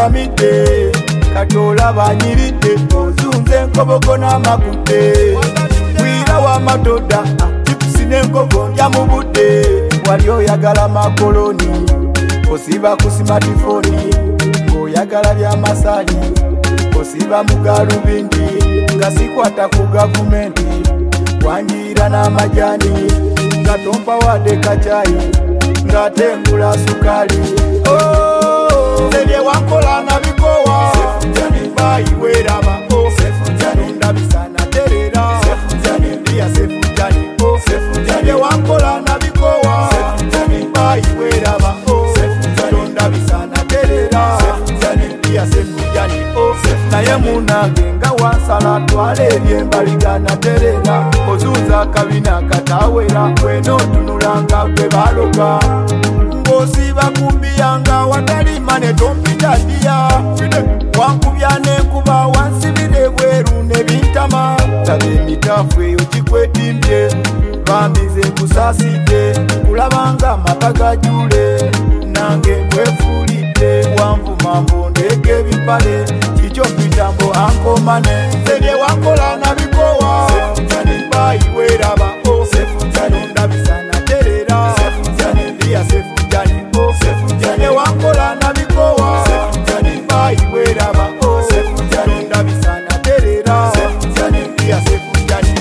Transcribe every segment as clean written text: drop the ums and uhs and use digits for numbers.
yagamidde kati olaba nyiridde ozunze enkobogo n'amakutte bwira w'amatoda chipusi n'enkogo ndya mu budde wali oyagala makoloni osiba ku smartphone ng'oyagala by'amasali osiba mu galubindi nga sikwata ku gavumenti wanjira n'amajani nga tompa wadde kacayi ng'ate ngula sukali nze wankola nabikowa bayiweraba ndabisa naterera ndiya sefujani nze wankola nabikowa bayiweraba ndabisa naterera ndiya sefujani naye munange nga wansala twala ebyembaliga naterera ozuuza akabina katawera wenootunulanga gwe baloga ng'osiba kumbiyanga watali mane tompitadiya wankubya n'enkuba wansibire bweru nebintama taba emitafu eyo kikwetimbye bambize nkusaasidde kulabanga amaka gajule nange nkwefuulidde wanvuma mbondeeka ebipale kikyo mpitambo ankomane nze wankola nabikowa bayiweraba ndabisa naterera ndiya sefujani nze wankola nabikowa bayiweraba ndabisa naterera ndiya sefujani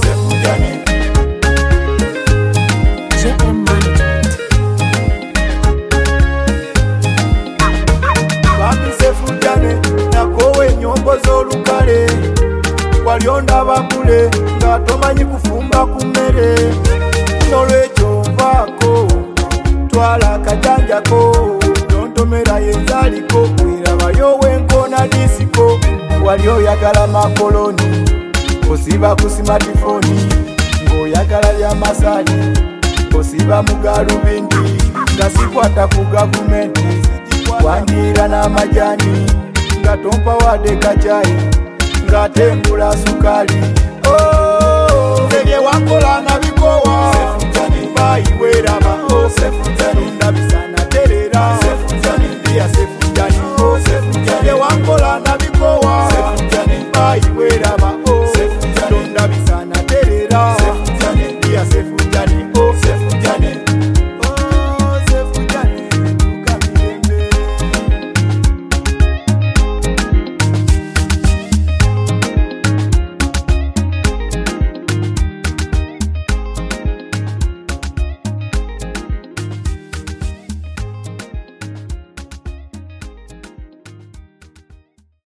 bambi sefujane nakowe enyombo z'olukale wali ondaba kule nga tomanyi kufumba ku mmere nolwekyo nvaako twala akajanjako tontomera yenzaliko werabayo wenkona disiko wali oyagala makoloni osiba ku smartphone ng'oyagala by'amasali osiba mu galubindi nga sikwata ku gavumenti wanjira n'amajani nga tompa wadde kacayi ng'ate ngula sukali nze wankola nabikowa bayi